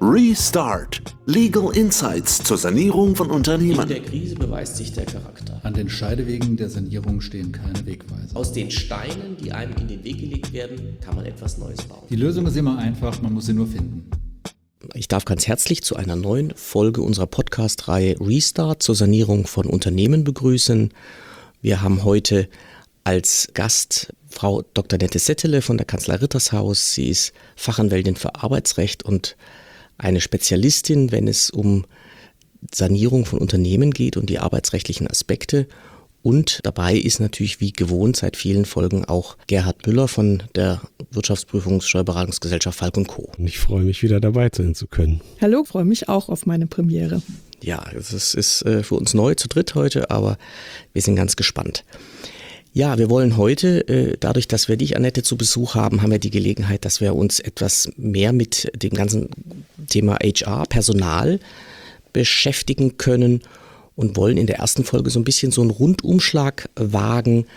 Restart. Legal Insights zur Sanierung von Unternehmen. In der Krise beweist sich der Charakter. An den Scheidewegen der Sanierung stehen keine Wegweiser. Aus den Steinen, die einem in den Weg gelegt werden, kann man etwas Neues bauen. Die Lösung ist immer einfach, man muss sie nur finden. Ich darf ganz herzlich zu einer neuen Folge unserer Podcast-Reihe Restart zur Sanierung von Unternehmen begrüßen. Wir haben heute als Gast Frau Dr. Nette Settele von der Kanzlei Rittershaus. Sie ist Fachanwältin für Arbeitsrecht und eine Spezialistin, wenn es um Sanierung von Unternehmen geht und die arbeitsrechtlichen Aspekte. Und dabei ist natürlich wie gewohnt seit vielen Folgen auch Gerhard Müller von der Wirtschaftsprüfungssteuerberatungsgesellschaft Falk & Co. Ich freue mich, wieder dabei sein zu können. Hallo, freue mich auch auf meine Premiere. Ja, es ist für uns neu zu dritt heute, aber wir sind ganz gespannt. Ja, wir wollen heute, dadurch, dass wir dich, Annette, zu Besuch haben, haben wir die Gelegenheit, dass wir uns etwas mehr mit dem ganzen Thema HR, Personal beschäftigen können und wollen in der ersten Folge so ein bisschen so einen Rundumschlag wagen,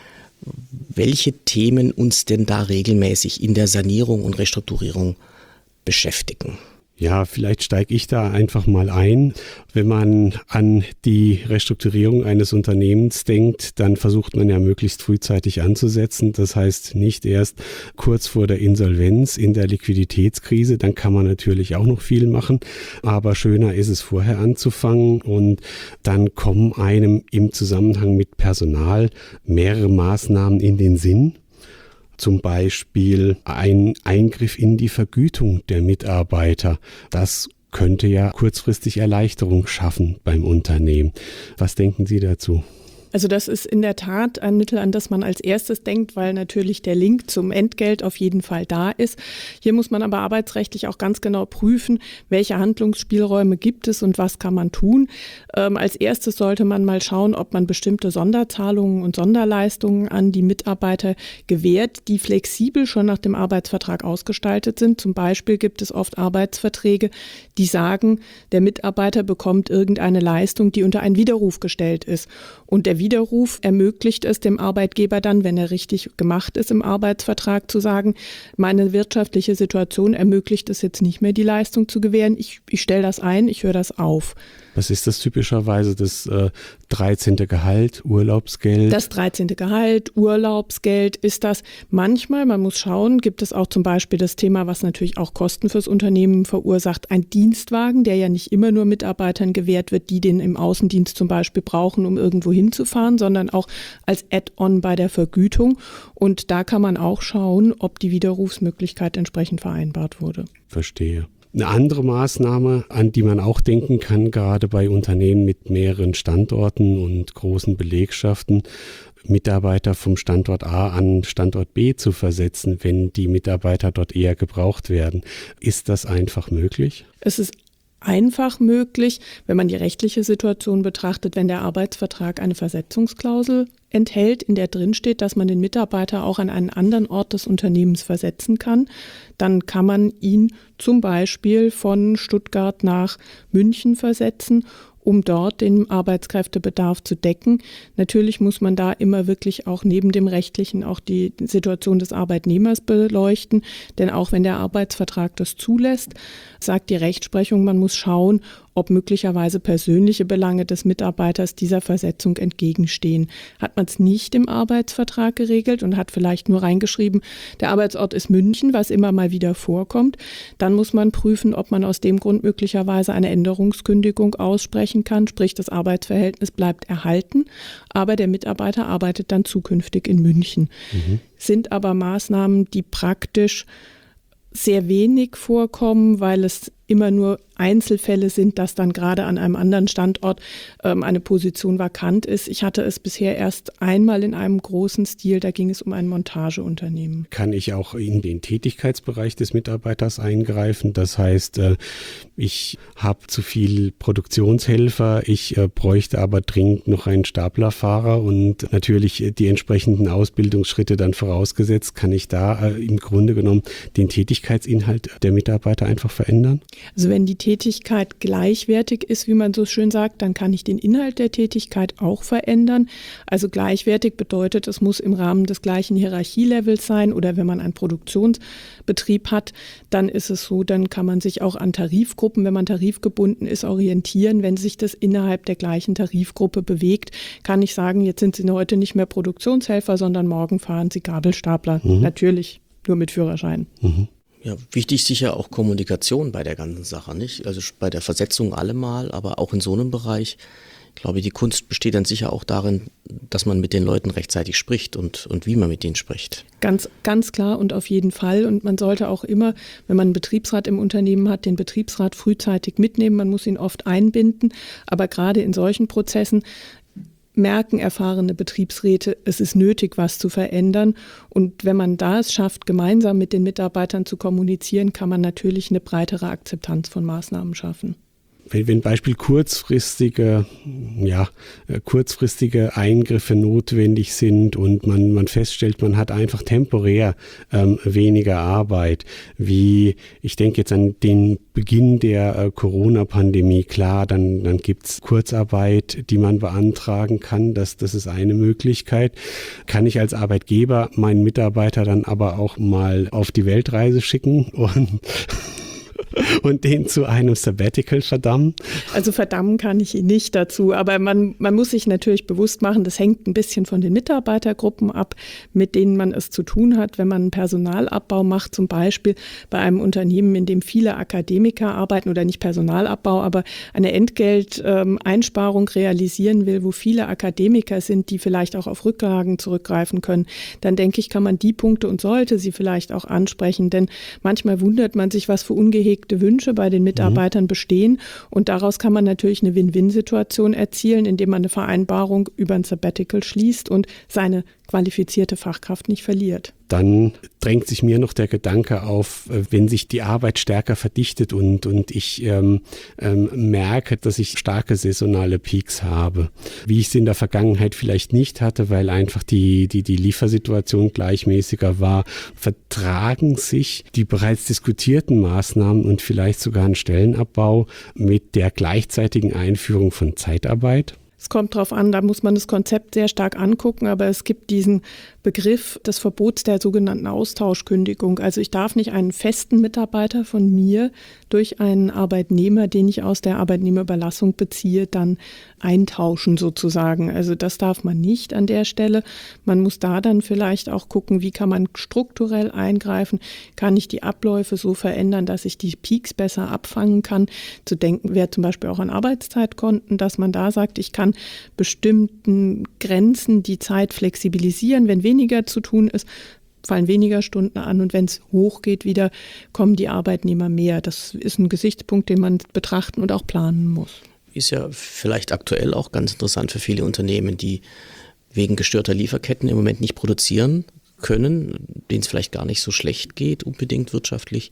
welche Themen uns denn da regelmäßig in der Sanierung und Restrukturierung beschäftigen. Ja, vielleicht steige ich da einfach mal ein. Wenn man an die Restrukturierung eines Unternehmens denkt, dann versucht man ja möglichst frühzeitig anzusetzen. Das heißt nicht erst kurz vor der Insolvenz in der Liquiditätskrise, dann kann man natürlich auch noch viel machen. Aber schöner ist es vorher anzufangen und dann kommen einem im Zusammenhang mit Personal mehrere Maßnahmen in den Sinn. Zum Beispiel ein Eingriff in die Vergütung der Mitarbeiter. Das könnte ja kurzfristig Erleichterung schaffen beim Unternehmen. Was denken Sie dazu? Also das ist in der Tat ein Mittel, an das man als erstes denkt, weil natürlich der Link zum Entgelt auf jeden Fall da ist. Hier muss man aber arbeitsrechtlich auch ganz genau prüfen, welche Handlungsspielräume gibt es und was kann man tun. Als erstes sollte man mal schauen, ob man bestimmte Sonderzahlungen und Sonderleistungen an die Mitarbeiter gewährt, die flexibel schon nach dem Arbeitsvertrag ausgestaltet sind. Zum Beispiel gibt es oft Arbeitsverträge, die sagen, der Mitarbeiter bekommt irgendeine Leistung, die unter einen Widerruf gestellt ist. Und der Widerruf ermöglicht es dem Arbeitgeber dann, wenn er richtig gemacht ist im Arbeitsvertrag, zu sagen, meine wirtschaftliche Situation ermöglicht es jetzt nicht mehr, die Leistung zu gewähren. Ich stelle das ein, ich höre das auf. Was ist das typischerweise? Das 13. Gehalt, Urlaubsgeld? Das 13. Gehalt, Urlaubsgeld ist das. Manchmal, man muss schauen, gibt es auch zum Beispiel das Thema, was natürlich auch Kosten fürs Unternehmen verursacht, ein Dienstwagen, der ja nicht immer nur Mitarbeitern gewährt wird, die den im Außendienst zum Beispiel brauchen, um irgendwo hinzufahren, sondern auch als Add-on bei der Vergütung. Und da kann man auch schauen, ob die Widerrufsmöglichkeit entsprechend vereinbart wurde. Verstehe. Eine andere Maßnahme, an die man auch denken kann, gerade bei Unternehmen mit mehreren Standorten und großen Belegschaften, Mitarbeiter vom Standort A an Standort B zu versetzen, wenn die Mitarbeiter dort eher gebraucht werden. Ist das einfach möglich? Es ist einfach möglich, wenn man die rechtliche Situation betrachtet, wenn der Arbeitsvertrag eine Versetzungsklausel enthält, in der drin steht, dass man den Mitarbeiter auch an einen anderen Ort des Unternehmens versetzen kann, dann kann man ihn zum Beispiel von Stuttgart nach München versetzen, um dort den Arbeitskräftebedarf zu decken. Natürlich muss man da immer wirklich auch neben dem Rechtlichen auch die Situation des Arbeitnehmers beleuchten, denn auch wenn der Arbeitsvertrag das zulässt, sagt die Rechtsprechung, man muss schauen, ob möglicherweise persönliche Belange des Mitarbeiters dieser Versetzung entgegenstehen. Hat man es nicht im Arbeitsvertrag geregelt und hat vielleicht nur reingeschrieben, der Arbeitsort ist München, was immer mal wieder vorkommt, dann muss man prüfen, ob man aus dem Grund möglicherweise eine Änderungskündigung aussprechen kann, sprich das Arbeitsverhältnis bleibt erhalten, aber der Mitarbeiter arbeitet dann zukünftig in München. Sind aber Maßnahmen, die praktisch sehr wenig vorkommen, weil es immer nur Einzelfälle sind, dass dann gerade an einem anderen Standort eine Position vakant ist. Ich hatte es bisher erst einmal in einem großen Stil, da ging es um ein Montageunternehmen. Kann ich auch in den Tätigkeitsbereich des Mitarbeiters eingreifen? Das heißt, ich habe zu viel Produktionshelfer, ich bräuchte aber dringend noch einen Staplerfahrer und natürlich die entsprechenden Ausbildungsschritte dann vorausgesetzt, kann ich da im Grunde genommen den Tätigkeitsinhalt der Mitarbeiter einfach verändern? Also wenn die Tätigkeit gleichwertig ist, wie man so schön sagt, dann kann ich den Inhalt der Tätigkeit auch verändern. Also gleichwertig bedeutet, es muss im Rahmen des gleichen Hierarchielevels sein, oder wenn man einen Produktionsbetrieb hat, dann ist es so, dann kann man sich auch an Tarifgruppen, wenn man tarifgebunden ist, orientieren. Wenn sich das innerhalb der gleichen Tarifgruppe bewegt, kann ich sagen, jetzt sind Sie heute nicht mehr Produktionshelfer, sondern morgen fahren Sie Gabelstapler. Natürlich nur mit Führerschein. Ja, wichtig sicher auch Kommunikation bei der ganzen Sache, nicht? Also bei der Versetzung allemal, aber auch in so einem Bereich. Ich glaube, die Kunst besteht dann sicher auch darin, dass man mit den Leuten rechtzeitig spricht und wie man mit denen spricht. Ganz klar und auf jeden Fall. Und man sollte auch immer, wenn man einen Betriebsrat im Unternehmen hat, den Betriebsrat frühzeitig mitnehmen. Man muss ihn oft einbinden. Aber gerade in solchen Prozessen merken erfahrene Betriebsräte, es ist nötig, was zu verändern. Und wenn man da es schafft, gemeinsam mit den Mitarbeitern zu kommunizieren, kann man natürlich eine breitere Akzeptanz von Maßnahmen schaffen. Wenn Beispiel kurzfristige Eingriffe notwendig sind und man feststellt, man hat einfach temporär weniger Arbeit, wie ich denke jetzt an den Beginn der Corona-Pandemie, klar, dann gibt's Kurzarbeit, die man beantragen kann, das ist eine Möglichkeit. Kann ich als Arbeitgeber meinen Mitarbeiter dann aber auch mal auf die Weltreise schicken und den zu einem Sabbatical verdammen? Also verdammen kann ich ihn nicht dazu, aber man muss sich natürlich bewusst machen, das hängt ein bisschen von den Mitarbeitergruppen ab, mit denen man es zu tun hat. Wenn man einen Personalabbau macht, zum Beispiel bei einem Unternehmen, in dem viele Akademiker arbeiten, oder nicht Personalabbau, aber eine Entgelteinsparung realisieren will, wo viele Akademiker sind, die vielleicht auch auf Rücklagen zurückgreifen können, dann denke ich, kann man die Punkte und sollte sie vielleicht auch ansprechen, denn manchmal wundert man sich, was für ungehegte Wünsche bei den Mitarbeitern bestehen, und daraus kann man natürlich eine Win-Win-Situation erzielen, indem man eine Vereinbarung über ein Sabbatical schließt und seine qualifizierte Fachkraft nicht verliert. Dann drängt sich mir noch der Gedanke auf, wenn sich die Arbeit stärker verdichtet und ich merke, dass ich starke saisonale Peaks habe, wie ich es in der Vergangenheit vielleicht nicht hatte, weil einfach die Liefersituation gleichmäßiger war. Vertragen sich die bereits diskutierten Maßnahmen und vielleicht sogar ein Stellenabbau mit der gleichzeitigen Einführung von Zeitarbeit? Es kommt drauf an, da muss man das Konzept sehr stark angucken, aber es gibt diesen Begriff des Verbots der sogenannten Austauschkündigung. Also ich darf nicht einen festen Mitarbeiter von mir durch einen Arbeitnehmer, den ich aus der Arbeitnehmerüberlassung beziehe, dann eintauschen sozusagen. Also das darf man nicht an der Stelle. Man muss da dann vielleicht auch gucken, wie kann man strukturell eingreifen, kann ich die Abläufe so verändern, dass ich die Peaks besser abfangen kann. Zu denken wäre zum Beispiel auch an Arbeitszeitkonten, dass man da sagt, ich kann bestimmten Grenzen die Zeit flexibilisieren. Wenn weniger zu tun ist, fallen weniger Stunden an, und wenn es hochgeht wieder, kommen die Arbeitnehmer mehr. Das ist ein Gesichtspunkt, den man betrachten und auch planen muss. Ist ja vielleicht aktuell auch ganz interessant für viele Unternehmen, die wegen gestörter Lieferketten im Moment nicht produzieren können, denen es vielleicht gar nicht so schlecht geht, unbedingt wirtschaftlich,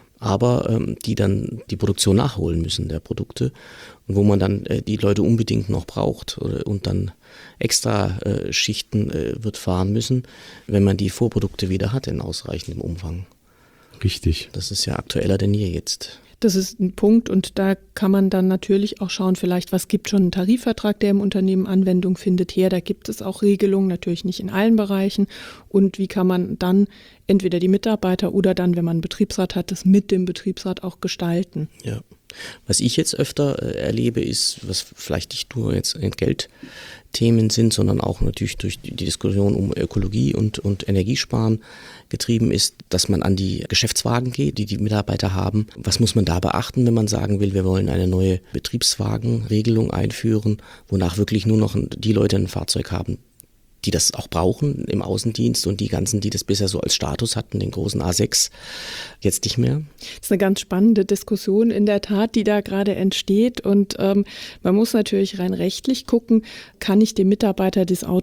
aber die dann die Produktion nachholen müssen der Produkte, und wo man dann die Leute unbedingt noch braucht und dann extra Schichten wird fahren müssen, wenn man die Vorprodukte wieder hat in ausreichendem Umfang. Richtig. Das ist ja aktueller denn je jetzt. Das ist ein Punkt, und da kann man dann natürlich auch schauen, vielleicht was gibt schon einen Tarifvertrag, der im Unternehmen Anwendung findet, her. Da gibt es auch Regelungen, natürlich nicht in allen Bereichen. Und wie kann man dann entweder die Mitarbeiter oder dann, wenn man einen Betriebsrat hat, das mit dem Betriebsrat auch gestalten. Ja. Was ich jetzt öfter erlebe, ist, was vielleicht nicht nur jetzt Entgeltthemen sind, sondern auch natürlich durch die Diskussion um Ökologie und Energiesparen getrieben ist, dass man an die Geschäftswagen geht, die Mitarbeiter haben. Was muss man da beachten, wenn man sagen will, wir wollen eine neue Betriebswagenregelung einführen, wonach wirklich nur noch die Leute ein Fahrzeug haben, die das auch brauchen im Außendienst, und die ganzen, die das bisher so als Status hatten, den großen A6, jetzt nicht mehr? Das ist eine ganz spannende Diskussion in der Tat, die da gerade entsteht, und man muss natürlich rein rechtlich gucken, kann ich dem Mitarbeiter das Auto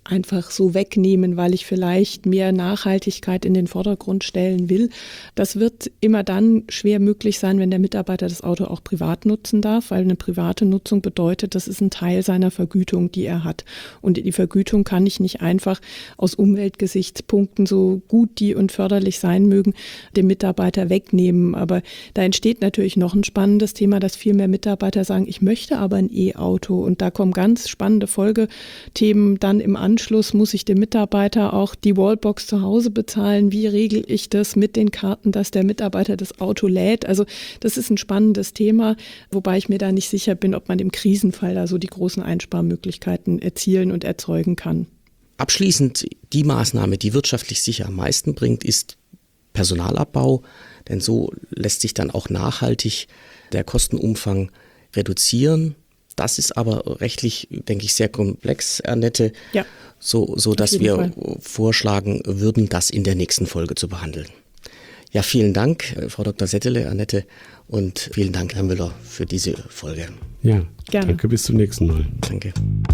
einfach so wegnehmen, weil ich vielleicht mehr Nachhaltigkeit in den Vordergrund stellen will. Das wird immer dann schwer möglich sein, wenn der Mitarbeiter das Auto auch privat nutzen darf, weil eine private Nutzung bedeutet, das ist ein Teil seiner Vergütung, die er hat. Und die Vergütung kann ich nicht einfach aus Umweltgesichtspunkten, so gut die und förderlich sein mögen, dem Mitarbeiter wegnehmen. Aber da entsteht natürlich noch ein spannendes Thema, dass viel mehr Mitarbeiter sagen, ich möchte aber ein E-Auto. Und da kommen ganz spannende Folgethemen dann im Anschluss. Muss ich dem Mitarbeiter auch die Wallbox zu Hause bezahlen? Wie regel ich das mit den Karten, dass der Mitarbeiter das Auto lädt? Also das ist ein spannendes Thema, wobei ich mir da nicht sicher bin, ob man im Krisenfall da so die großen Einsparmöglichkeiten erzielen und erzeugen kann. Abschließend die Maßnahme, die wirtschaftlich sicher am meisten bringt, ist Personalabbau, denn so lässt sich dann auch nachhaltig der Kostenumfang reduzieren. Das ist aber rechtlich, denke ich, sehr komplex, Annette, ja, so dass wir vorschlagen würden, das in der nächsten Folge zu behandeln. Ja, vielen Dank, Frau Dr. Settele, Annette, und vielen Dank, Herr Müller, für diese Folge. Ja, gerne. Danke, bis zum nächsten Mal. Danke.